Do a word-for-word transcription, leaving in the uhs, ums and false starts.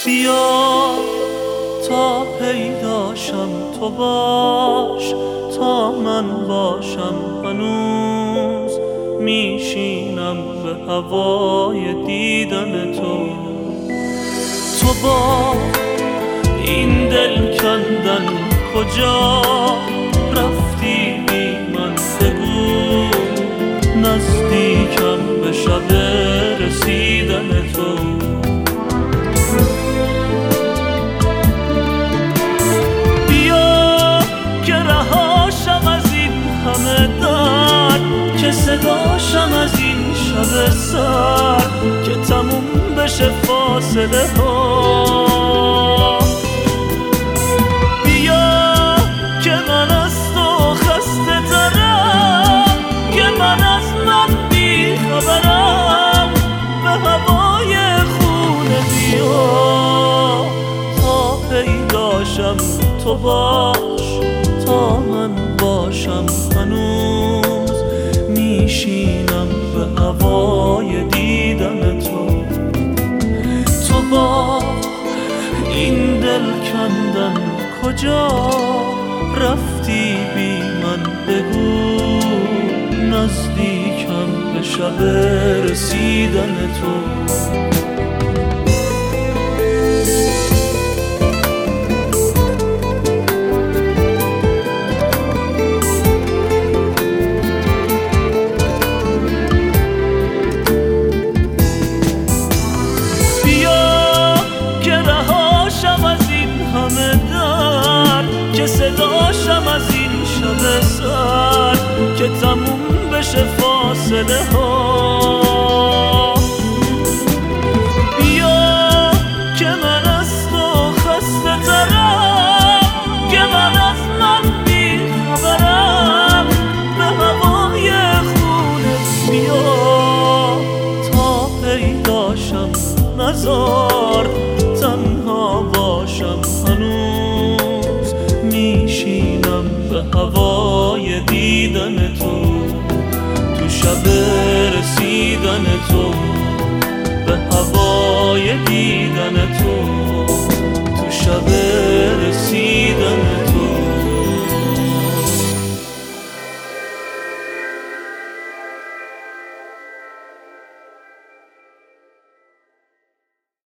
بیا تا پیداشم تو باش، تا من باشم هنوز میشینم به هوای دیدن تو. تو با این دل کندن کجا رفتی بی من بگو، نزدیکم به شب رسیدن تو. بیا که رهاشم از این همه درد، که صداشم از این شب سر، که تموم بشه فاصله ها. بیا که من از تو خسته ترم، که من از من بی خبرم، به هوای خونه بیا تا پیداشم تو باش، تا من باشم هنوز میشینم به هوای دیدن تو. تو با این دل کندن کجا رفتی بی من بگو، نزدیکم به شب رسیدن تو. که صداشم از این شب سر، که تموم بشه فاصله ها. بیا که من از تو خسته ترم، که من از من بی خبرم، به هوای خونه بیا تا پیداشم، نزار تنها باشم هنوز میشینم به هوای دیدن تو. تو شب رسیدن تو، به هوای دیدن